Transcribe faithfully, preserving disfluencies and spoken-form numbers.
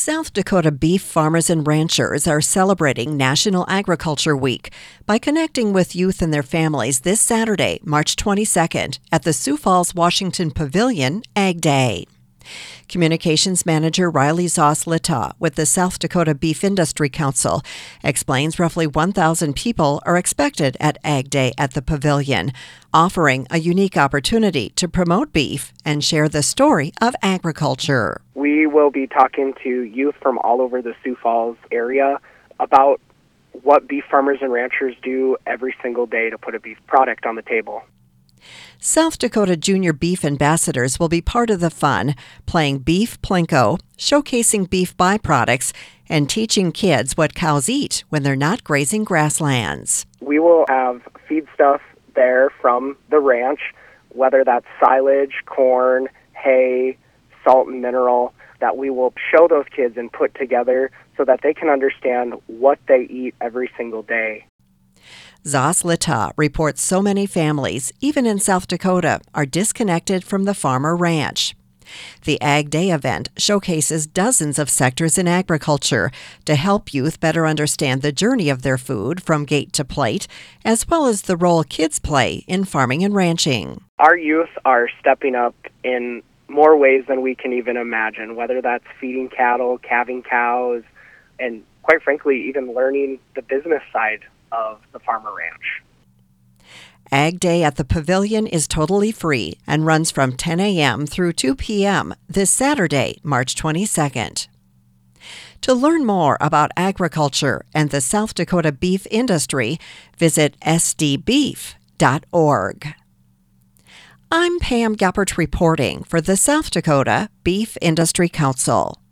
South Dakota beef farmers and ranchers are celebrating National Agriculture Week by connecting with youth and their families this Saturday, March twenty-second, at the Sioux Falls, Washington Pavilion Ag Day. Communications Manager Riley Zoss-Litaw with the South Dakota Beef Industry Council explains roughly one thousand people are expected at Ag Day at the pavilion, offering a unique opportunity to promote beef and share the story of agriculture. We will be talking to youth from all over the Sioux Falls area about what beef farmers and ranchers do every single day to put a beef product on the table. South Dakota Junior Beef Ambassadors will be part of the fun, playing Beef Plinko, showcasing beef byproducts, and teaching kids what cows eat when they're not grazing grasslands. We will have feed stuff there from the ranch, whether that's silage, corn, hay, salt and mineral, that we will show those kids and put together so that they can understand what they eat every single day. Zoss-Litaw reports so many families, even in South Dakota, are disconnected from the farm or ranch. The Ag Day event showcases dozens of sectors in agriculture to help youth better understand the journey of their food from gate to plate, as well as the role kids play in farming and ranching. Our youth are stepping up in more ways than we can even imagine, whether that's feeding cattle, calving cows, and quite frankly, even learning the business side of the farmer ranch. Ag Day at the Pavilion is totally free and runs from ten a.m. through two p.m. this Saturday, March twenty-second. To learn more about agriculture and the South Dakota beef industry, visit s d beef dot org. I'm Pam Geppert reporting for the South Dakota Beef Industry Council.